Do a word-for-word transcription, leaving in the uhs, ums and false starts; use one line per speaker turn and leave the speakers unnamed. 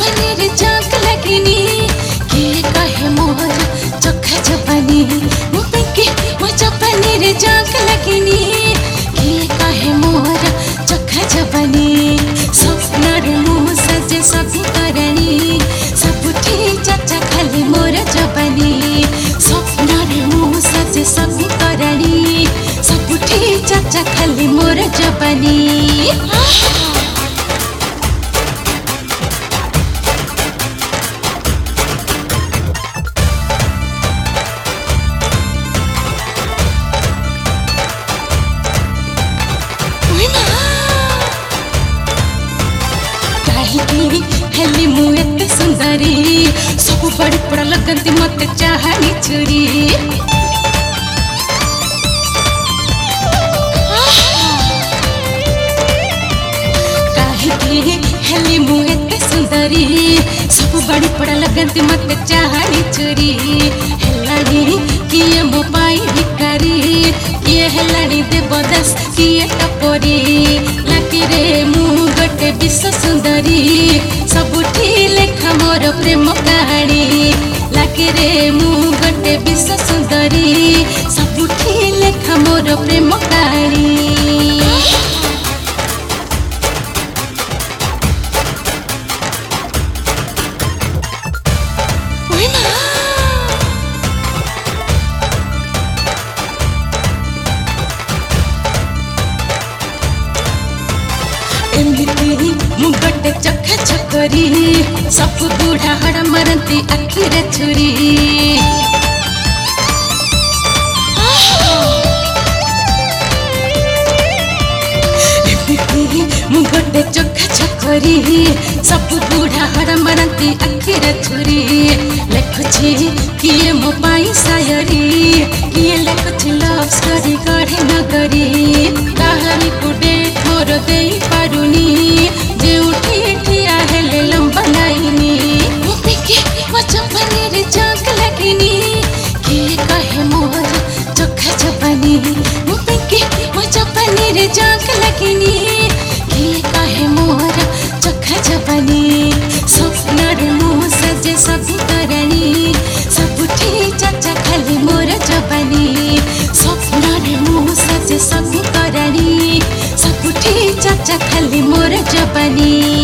चपनी रे जाग लगनी किए कहे मोर चोखा चपनी मु पिंकी मो चपनी रे जाग लगनी किए कहे मोर चोखा चपनी स्वप्न रे मु सजे सब करनी सबुठी चाचा खाली मोर चपनी स्वप्न रे मु सजे सब करनी सबुठी चाचा खाली मोर चपनी हेली मु एते सुंदरी सब बड़ी बड़ा लगती मत चाहनी चुरी हेली मु एते सुंदरी सब बड़ी बड़ा लगती मत चाहनी चुरी हेलानी किए मो पाई भिकारी किए हेलानी देवदास किए टपोरी लाकी रे मु गोटे विश्व सुंदरी सबुठी लेखा मोर प्रेम कहानी लाकी रे मु गोटे विश्व सुंदरी सबुठी लेखा मोर प्रेम कहानी मु गोटे चोखा छकरी सब बूढ़ा हड़ मरती आखिरे छुरी मु गोटे चोखा छकरी सब बूढ़ा हड़ मरती आखिरे छुरी लेखुची किए मो पाई शायरी किए लेखुची लव स्टोरी गढ़े नगरी कहानी कुडे मोर देई पारुनी जे उठी ठिया हेले लंबा लाइनी मु पिंकी मो चपनी रे जाग लगनी किए कहे मोर चोखा चपनी मु पिंकी मो चपनी रे जाग लगनी किए कहे मोर चोखा चपनी स्वप्न रे मु सजे सब करनी सबुठी चाचा खाली मोर चपनी स्वप्न रे मु सजे सब करनी सबुठी चाचा खाली मोर चपनी।